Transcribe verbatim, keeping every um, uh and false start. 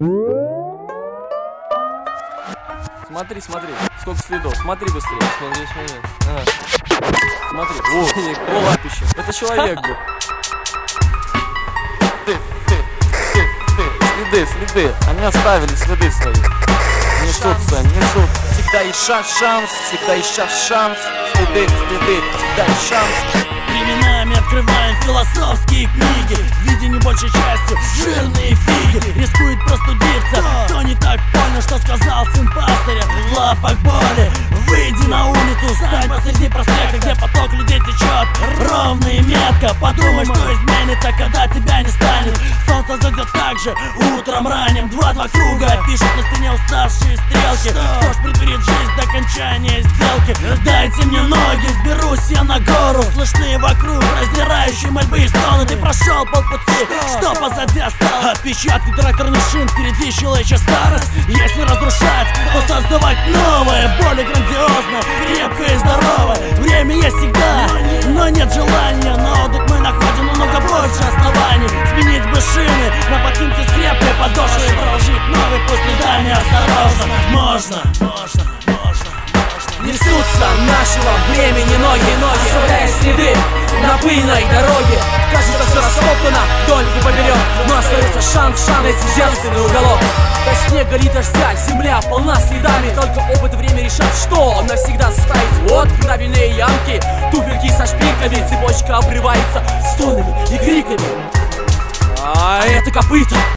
Смотри, смотри, сколько следов, смотри быстрее. Смотри, смотри. Ага. Смотри, о, о, лапище. Это человек был. Ты, ты, ты, ты. Следы, следы. Они оставили следы свои. Несутся, несут. Всегда есть шанс, шанс, всегда есть шанс, шанс. Следы, следы, всегда есть шанс. Временами открываем философские книги, видя не большей частью жирные фиги. Рискует простудиться, кто не так понял, что сказал сын пастыря. В лапах боли выйди на улицу, стань посреди проспекта, где поток людей течет ровно и метко. Подумай, что изменится, когда тебя не станет. Солнце зайдет так же утром ранним. Два-два круга пишут на стене уставшие стрелки. Кто ж приберет жизнь до окончания сделки? Дайте мне ноги, сберусь я на гору. Слышны вокруг раздирающие мольбы и стоны. Ты прошел полпути, что позади осталось? Отпечатки тракторных шин, впереди человечья старость. Если разрушать, то создавать новое, более грандиозно, крепкое и здоровое. Время есть всегда, но нет желания. На отдых мы находим намного больше оснований. Сменить бы шины на ботинки с крепкой подошвой и проложить новый путь следами осторожно. Можно, можно, можно. Несутся нашего времени ноги, ноги, оставляя следы на пыльной дороге. Кажется, все растоптано вдоль и поперек, но остается шанс, шанс найти женственный уголок. До снега ли дождя, земля полна следами. Только опыт и время решат, что навсегда составить. Вот правильные ямки, туфельки со шпильками. Цепочка обрывается стонами и криками. А это копыта.